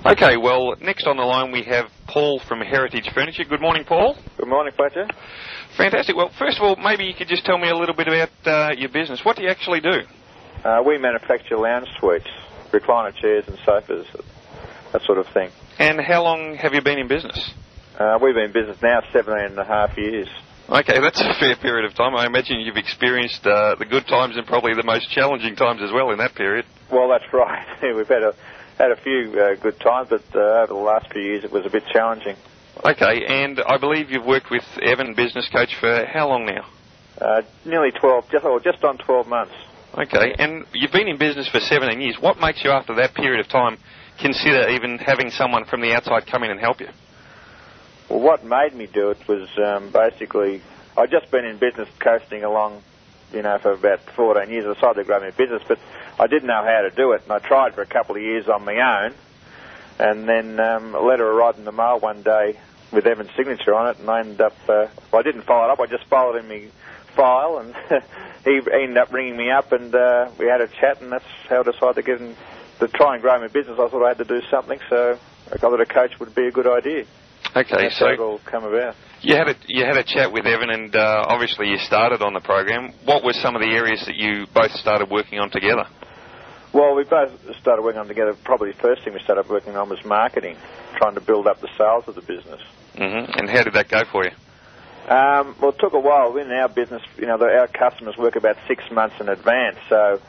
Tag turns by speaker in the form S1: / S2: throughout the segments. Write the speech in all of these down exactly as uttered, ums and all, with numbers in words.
S1: Okay, well, next on the line we have Paul from Heritage Furniture. Good morning, Paul.
S2: Good morning, Fletcher.
S1: Fantastic. Well, first of all, maybe you could just tell me a little bit about uh, your business. What do you actually do?
S2: Uh, we manufacture lounge suites, recliner chairs and sofas, that sort of thing.
S1: And how long have you been in business?
S2: Uh, we've been in business now seventeen and a half years.
S1: Okay, that's a fair period of time. I imagine you've experienced uh, the good times and probably the most challenging times as well in that period.
S2: Well, that's right. We've had a had a few uh, good times, but uh, over the last few years it was a bit challenging.
S1: Okay, and I believe you've worked with Evan Business Coach for how long now?
S2: Uh, nearly twelve, just, or just on twelve months.
S1: Okay, and you've been in business for seventeen years. What makes you, after that period of time, consider even having someone from the outside come in and help you?
S2: Well, what made me do it was um, basically, I'd just been in business coasting along, you know, for about fourteen years. I decided to grow my business, but I didn't know how to do it, and I tried for a couple of years on my own, and then um, a letter arrived in the mail one day with Evan's signature on it, and I ended up, uh, well, I didn't follow it up, I just followed in my file, and he ended up ringing me up, and uh, we had a chat, and that's how I decided to get in, to try and grow my business. I thought I had to do something, so I thought that a coach would be a good idea.
S1: Okay,
S2: that's
S1: so
S2: how it all come about.
S1: You had a you had a chat with Evan, and uh, obviously you started on the program. What were some of the areas that you both started working on together?
S2: Well, we both started working on together. Probably the first thing we started working on was marketing, trying to build up the sales of the business.
S1: Mm-hmm. And how did that go for you?
S2: Um, well, it took a while. In our business, you know, the, our customers work about six months in advance, so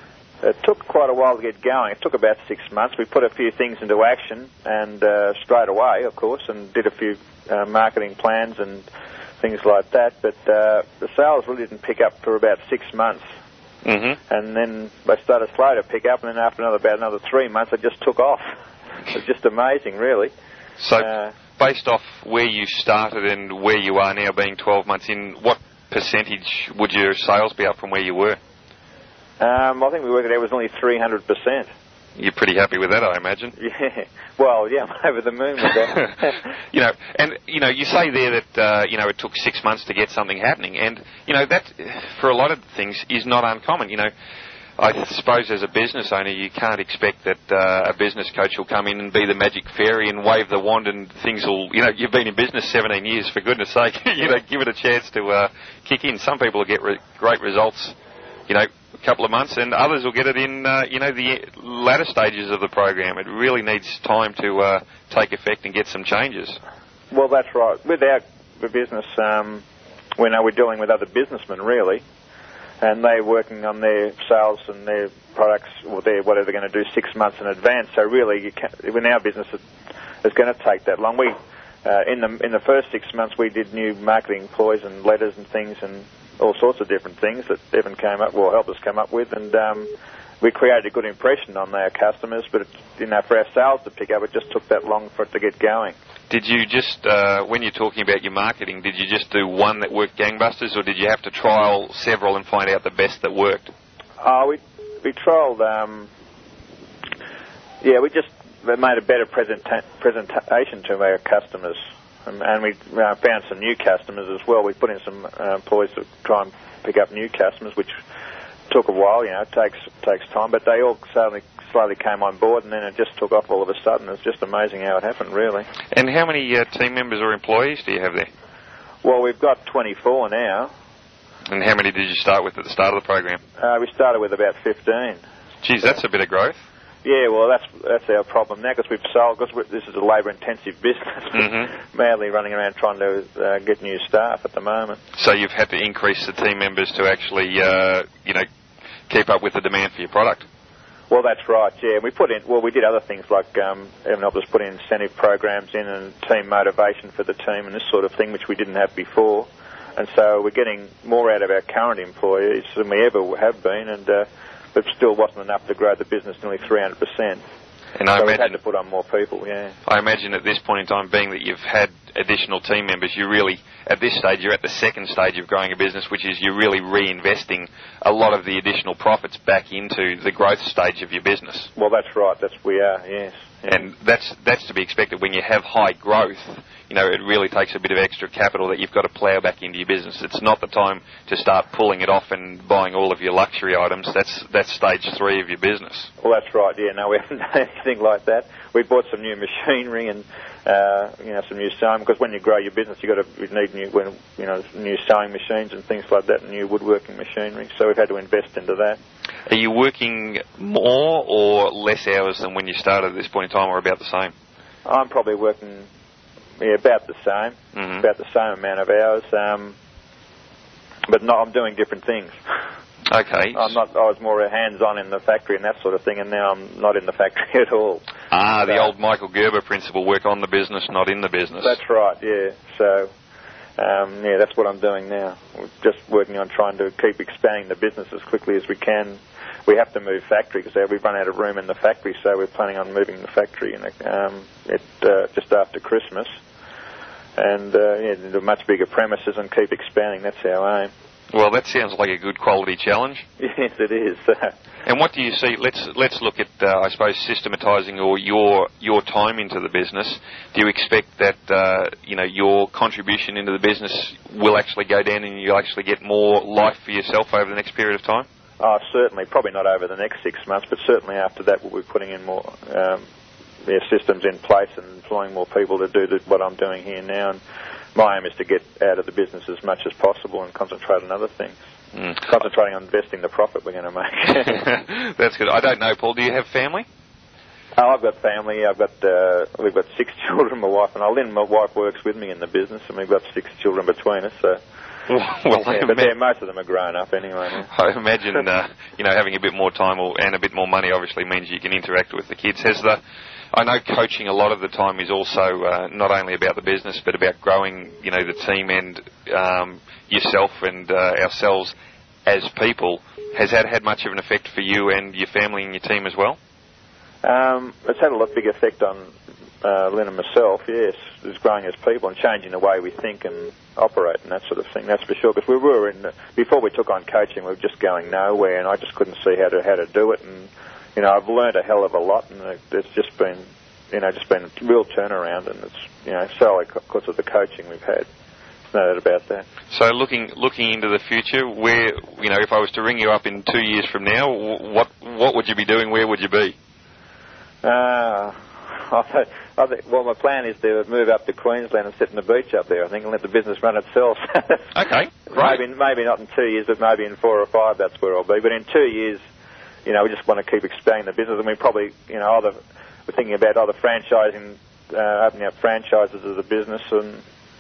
S2: it took quite a while to get going. It took about six months. We put a few things into action, and uh, straight away, of course, and did a few uh, marketing plans and things like that. But uh, the sales really didn't pick up for about six months.
S1: Mm-hmm.
S2: And then they started slow to pick up, and then after another about another three months, it just took off. It was just amazing, really.
S1: So,
S2: uh,
S1: based off where you started and where you are now, being twelve months in, what percentage would your sales be up from where you were?
S2: Um, I think we worked it out, it was only three hundred percent.
S1: You're pretty happy with that, I imagine.
S2: Yeah. Well, yeah, I'm over the moon with that.
S1: You know, and, you know, you say there that, uh, you know, it took six months to get something happening. And, you know, that, for a lot of things, is not uncommon. You know, I suppose as a business owner, you can't expect that uh, a business coach will come in and be the magic fairy and wave the wand and things will, you know, you've been in business seventeen years, for goodness sake, you know, give it a chance to uh, kick in. Some people will get re- great results, you know, a couple of months, and others will get it in, uh, you know, the latter stages of the program. It really needs time to uh, take effect and get some changes.
S2: Well, that's right. With our business, um, we know we're dealing with other businessmen, really, and they're working on their sales and their products, or their whatever they're going to do six months in advance. So really, you can't, in our business, it, it's going to take that long. We, uh, in the in the first six months, we did new marketing ploys and letters and things and all sorts of different things that Evan came up, well, helped us come up with, and um, we created a good impression on our customers, but, it, you know, for our sales to pick up, it just took that long for it to get going.
S1: Did you just, uh, when you're talking about your marketing, did you just do one that worked gangbusters, or did you have to trial several and find out the best that worked?
S2: Oh, we we trialled, um, yeah, we just made a better presenta- presentation to our customers. Um, and we uh, found some new customers as well. We put in some uh, employees to try and pick up new customers, which took a while. You know, it takes takes time, but they all slowly slowly came on board, and then it just took off all of a sudden. It's just amazing how it happened, really.
S1: And how many uh, team members or employees do you have there?
S2: Well, we've got twenty-four now.
S1: And how many did you start with at the start of the program?
S2: Uh, we started with about fifteen.
S1: Geez, that's a bit of growth.
S2: Yeah, well, that's that's our problem now, because we've sold, because this is a labour-intensive business,
S1: mm-hmm.
S2: madly running around trying to uh, get new staff at the moment.
S1: So you've had to increase the team members to actually, uh, you know, keep up with the demand for your product?
S2: Well, that's right, yeah. We put in, well, we did other things like, um, Evan helped us put in incentive programs in and team motivation for the team and this sort of thing, which we didn't have before. And so we're getting more out of our current employees than we ever have been, and uh, it still wasn't enough to grow the business nearly three hundred percent.
S1: And I
S2: so
S1: imagine,
S2: we had to put on more people, yeah.
S1: I imagine at this point in time, being that you've had additional team members, you really, at this stage, you're at the second stage of growing a business, which is you're really reinvesting a lot of the additional profits back into the growth stage of your business.
S2: Well, that's right. That's we are, yes. Yeah.
S1: And that's that's to be expected when you have high growth. You know, it really takes a bit of extra capital that you've got to plough back into your business. It's not the time to start pulling it off and buying all of your luxury items. That's that's stage three of your business.
S2: Well, that's right. Yeah, no, we haven't done anything like that. We bought some new machinery and uh, you know some new sewing, because when you grow your business, you got to you need new when, you know new sewing machines and things like that, and new woodworking machinery. So we've had to invest into that.
S1: Are you working more or less hours than when you started at this point in time, or about the same?
S2: I'm probably working. Yeah, about the same,
S1: mm-hmm.
S2: about the same amount of hours, um, but no, I'm doing different things.
S1: Okay.
S2: I'm not. I was more hands-on in the factory and that sort of thing, and now I'm not in the factory at all.
S1: Ah,
S2: so,
S1: the old Michael Gerber principle: work on the business, not in the business.
S2: That's right. Yeah. So, um, yeah, that's what I'm doing now. We're just working on trying to keep expanding the business as quickly as we can. We have to move factory because we've run out of room in the factory, so we're planning on moving the factory in a, um, it, uh, just after Christmas. And uh, yeah, the much bigger premises and keep expanding. That's our aim.
S1: Well, that sounds like a good quality challenge.
S2: Yes, it is.
S1: And what do you see? Let's let's look at, uh, I suppose, systematising or your your time into the business. Do you expect that uh, you know your contribution into the business will actually go down, and you'll actually get more life for yourself over the next period of time?
S2: Oh, certainly. Probably not over the next six months, but certainly after that, we'll be putting in more um, yeah, systems in place and employing more people to do the, what I'm doing here now. And my aim is to get out of the business as much as possible and concentrate on other things. Mm. Concentrating on investing the profit we're going to make.
S1: That's good. I don't know, Paul. Do you have family?
S2: Oh, I've got family. I've got uh, we've got six children. My wife and I. Lynn, my wife, works with me in the business, and we've got six children between us. So.
S1: Well,
S2: yeah, but yeah, most of them are grown up anyway. Yeah.
S1: I imagine, uh, you know, having a bit more time or, and a bit more money obviously means you can interact with the kids. Has the, I know coaching a lot of the time is also uh, not only about the business, but about growing, you know, the team and um, yourself and uh, ourselves as people. Has that had much of an effect for you and your family and your team as well?
S2: Um, it's had a lot big effect on uh, Lynn and myself, yes. It's growing as people and changing the way we think and operate and that sort of thing, that's for sure. Because we were in, the, before we took on coaching, we were just going nowhere, and I just couldn't see how to how to do it. And you know, I've learned a hell of a lot, and it's just been, you know, just been a real turnaround, and it's, you know, solely because of the coaching we've had. No doubt about that.
S1: So looking looking into the future, where, you know, if I was to ring you up in two years from now, what what would you be doing? Where would you be?
S2: Uh, I think, I think, well, my plan is to move up to Queensland and sit on the beach up there, I think, and let the business run itself.
S1: Okay, right.
S2: Maybe, maybe not in two years, but maybe in four or five, that's where I'll be. But in two years, you know, we just want to keep expanding the business, and we probably, you know, either, we're thinking about either franchising, uh, opening up franchises of the business and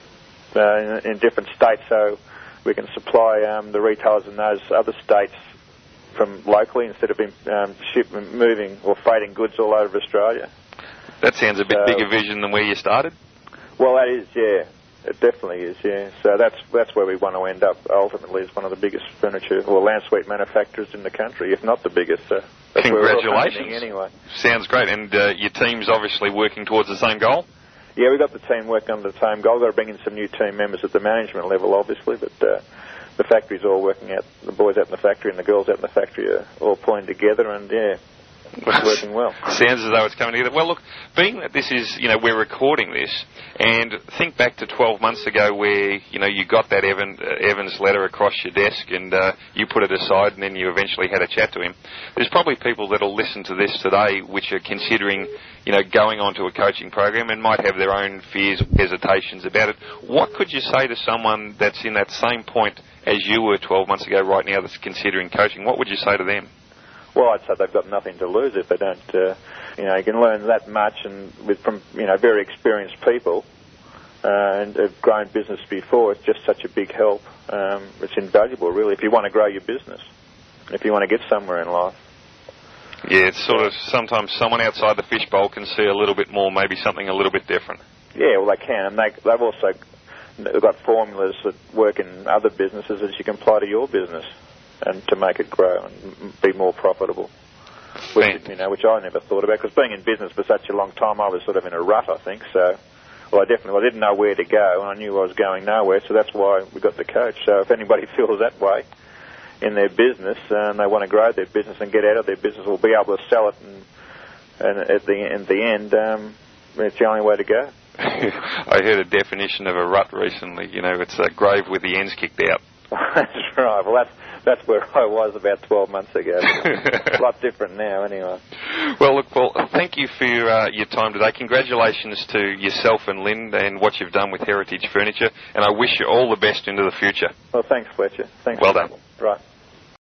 S2: uh, in, in different states, so we can supply um, the retailers in those other states from locally instead of being um, ship, moving or freighting goods all over Australia.
S1: That sounds a bit
S2: so,
S1: bigger vision than where you started.
S2: Well, that is, yeah. It definitely is, yeah. So that's that's where we want to end up ultimately, as one of the biggest furniture or land suite manufacturers in the country, if not the biggest. Uh, that's
S1: Congratulations.
S2: Where we're anyway.
S1: Sounds great. And uh, your team's obviously working towards the same goal?
S2: Yeah, we've got the team working on the same goal. We've got to bring in some new team members at the management level, obviously, but uh, the factory's all working out. The boys out in the factory and the girls out in the factory are all pulling together, and, yeah, it's working well.
S1: Sounds as though it's coming together. Well, look, being that this is, you know, we're recording this, and think back to twelve months ago where, you know, you got that Evan, uh, Evans letter across your desk and uh, you put it aside and then you eventually had a chat to him. There's probably people that will listen to this today which are considering, you know, going on to a coaching program and might have their own fears, hesitations about it. What could you say to someone that's in that same point as you were twelve months ago right now that's considering coaching? What would you say to them?
S2: Well, I'd say they've got nothing to lose if they don't, uh, you know, you can learn that much and with from, you know, very experienced people uh, and have grown business before. It's just such a big help. Um, it's invaluable, really, if you want to grow your business, if you want to get somewhere in life.
S1: Yeah, it's sort of sometimes someone outside the fishbowl can see a little bit more, maybe something a little bit different.
S2: Yeah, well, they can, and they, they've also they've got formulas that work in other businesses that you can apply to your business and to make it grow and be more profitable, which, you know, which I never thought about, because being in business for such a long time, I was sort of in a rut, I think. So, well, I definitely, I didn't know where to go, and I knew I was going nowhere. So that's why we got the coach. So if anybody feels that way in their business uh, and they want to grow their business and get out of their business, or be able to sell it and and at the at the end, um, it's the only way to go.
S1: I heard a definition of a rut recently. You know, it's a grave with the ends kicked out.
S2: That's right. Well, that's that's where I was about twelve months ago. A lot different now, anyway.
S1: Well, look, Paul, thank you for your, uh, your time today. Congratulations to yourself and Lynn and what you've done with Heritage Furniture, and I wish you all the best into the future.
S2: Well, thanks, Fletcher. Thanks.
S1: Well done.
S2: Right.